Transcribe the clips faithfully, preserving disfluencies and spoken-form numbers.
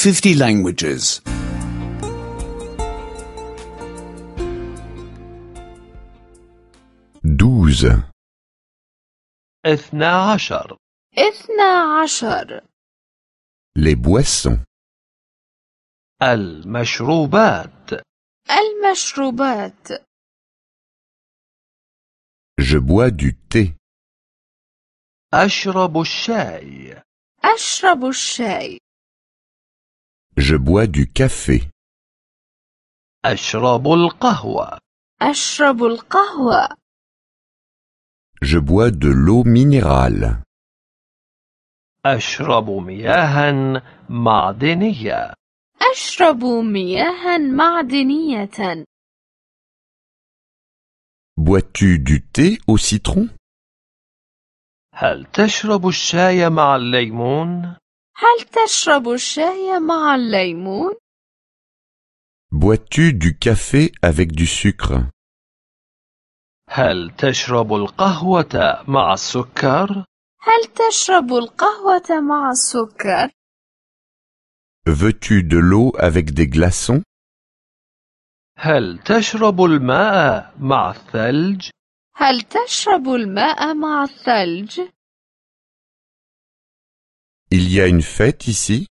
fifty languages. douze, اثنا عشر. اثنا عشر. les boissons, المشروبات. المشروبات. je bois du thé, أشرب الشاي. أشرب الشاي. je bois du café, أشرب القهوة. أشرب القهوة. je bois de l'eau minérale, أشرب مياها معدنية. أشرب مياها معدنية. bois-tu du thé au citron? هل تشرب الشاي مع الليمون؟ هل تشرب الشاي مع الليمون؟ Bois-tu du café avec du sucre? هل تشرب القهوة مع السكر؟ هل تشرب القهوة مع السكر؟ Veux-tu de l'eau avec des glaçons? هل تشرب الماء مع الثلج؟ هل تشرب الماء مع الثلج؟ Il y a une fête ici?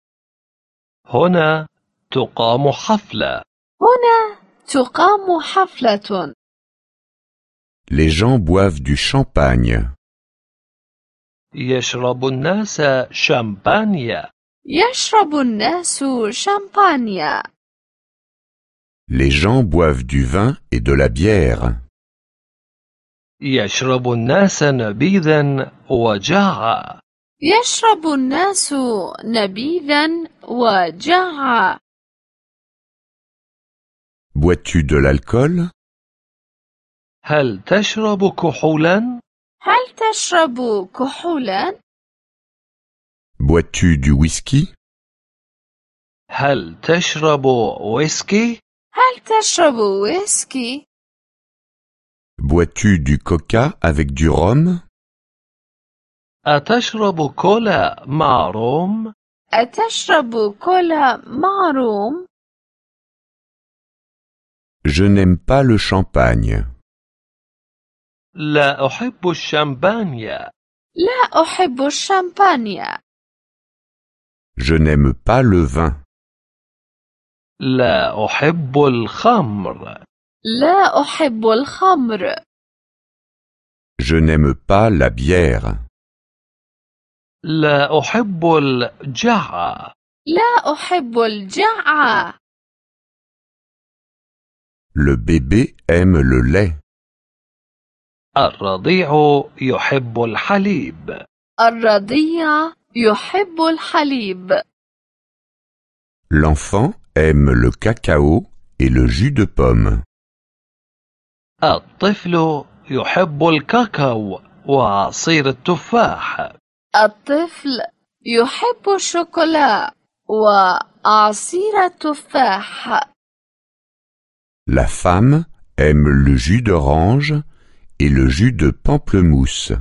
هنا تقام حفلة. هنا تقام حفلة. Les gens boivent du champagne. يشرب الناس شامبانيا. يشرب الناس شامبانيا. Les gens boivent du vin et de la bière. يشرب الناس نبيذا وجعا. يشرب الناس نبيذا وجعا. Bois-tu de l'alcool? هل تشرب كحولا؟ هل تشرب كحولا؟ Bois-tu du whisky? هل تشرب ويسكي؟ هل تشرب ويسكي؟ Bois-tu du coca avec du rhum? أتشرب كولا مع روم؟ أتشرب كولا مع روم؟ Je n'aime pas le champagne. لا أحب الشامبانيا. لا أحب الشامبانيا. Je n'aime pas le vin. لا أحب الخمر. لا أحب الخمر. Je n'aime pas la bière. لا أحب الجعة. لا أحب الجعة. Le bébé aime le lait. الرضيع يحب الحليب. الرضيع يحب الحليب. L'enfant aime le cacao et le jus de pomme. الطفل يحب الكاكاو وعصير التفاح. الطفل يحب الشوكولا وعصير التفاح. La femme aime le jus d'orange et le jus de pamplemousse.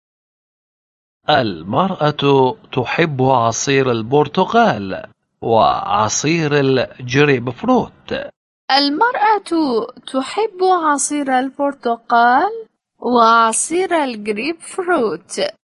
المرأة تحب عصير البرتقال وعصير الجريب فروت. المرأة تحب عصير البرتقال وعصير الجريب فروت.